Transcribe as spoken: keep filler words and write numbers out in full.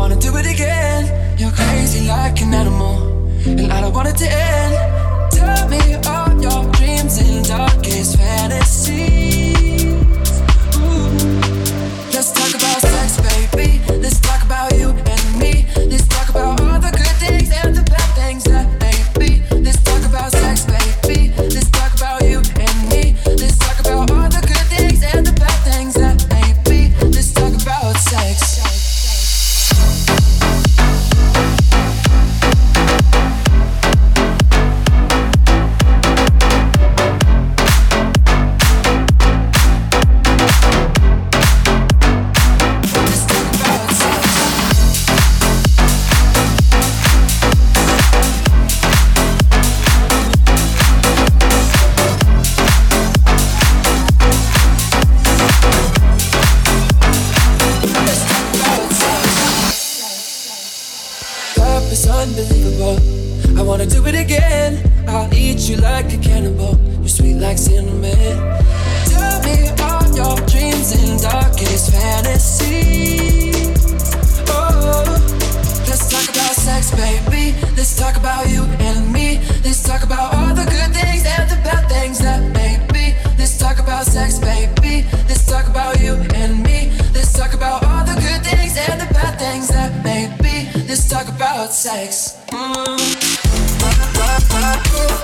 wanna do it again. You're crazy like an animal, and I don't want it to end. Tell me all your dreams and darkest fantasies. Ooh. Let's talk about sex, baby. Let's talk about you and me. Let's talk about all the good things and the bad things that may be. Let's talk about sex, baby. Let's talk about you and me. Let's talk about all the good things and the bad things that may be. Let's talk about sex. It's unbelievable. I wanna do it again. I'll eat you like a cannibal. You're sweet like cinnamon. Tell me all your dreams and darkest fantasies. Oh, let's talk about sex, baby. Let's talk about you and me. Let's talk about all the good things and the bad things that may be. Let's talk about sex, baby. Let's talk about you and me. Let's talk about all the good things and the bad things that may be. Let's talk about sex. Mm.